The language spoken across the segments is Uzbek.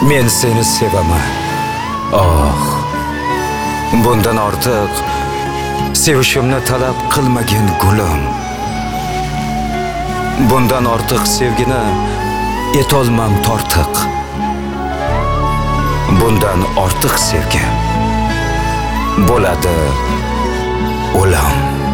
Men seni sevaman. Oh, bundan ortiq sevishimni talab qilmagin gulim. Bundan ortiq sevgini etolmam tortiq. Bundan ortiq sevgi bo'ladi o'lim.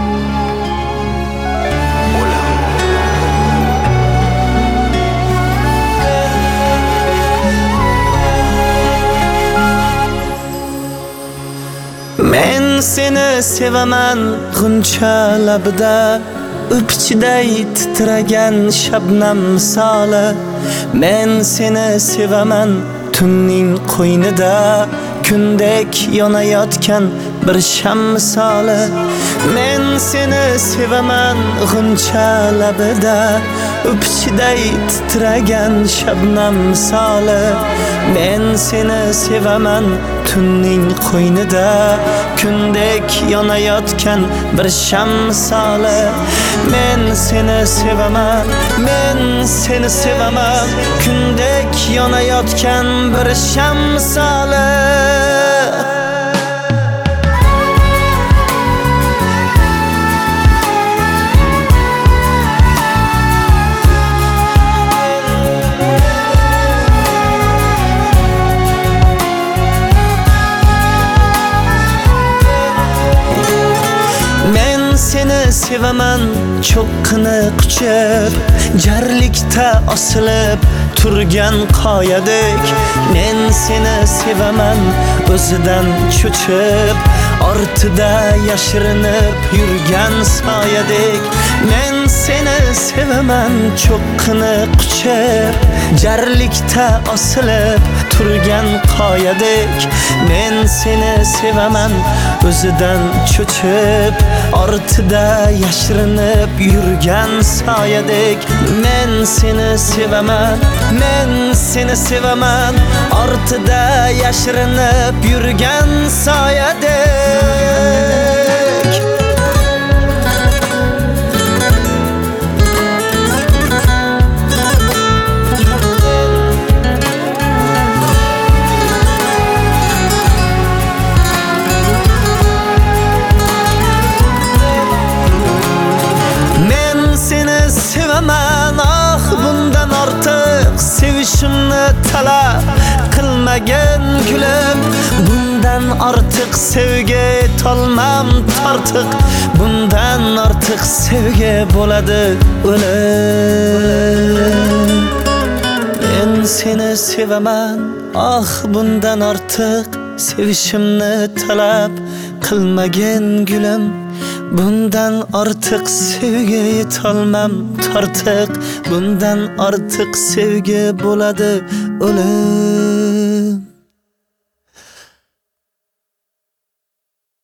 Men seni sevaman g'uncha labida, o'pchiday titragan shabnam misoli. Men seni sevaman tunning qo'ynida, kundek yonayotgan bir sham misoli. Men seni sevaman g'uncha labida, o'pchiday titragan shabnam misoli. Men seni sevaman tunning qo'ynida, kundek yonayotgan bir sham misoli. Men seni sevaman, men seni sevaman, kundek yonayotgan bir sham misoli. Seni sevaman cho'qqini quchib, jarlikda osilib turgan qoyadek. Men seni sevaman o'zidan cho'chib, ortida yashirinib yurgan soyadek. Men seni sevaman cho'qqini quchib, jarlikda osilib turgan qoyadek. Men seni sevaman o'zidan cho'chib, ortida yashirinib yurgan soyadek. Men seni sevaman, men seni sevaman, ortida yashirinib yurgan soyadek. Sevaman, ah bundan ortiq sevishimni talab qilmagin gulim. Bundan ortiq sevgi etolmam tortiq. Bundan ortiq sevgi bo'ladi o'lim. Men seni sevaman, ah bundan ortiq sevishimni talab qilmagin gulim. Bundan ortiq sevgi etolmam tortiq. Bundan ortiq sevgi bo'ladi o'lim.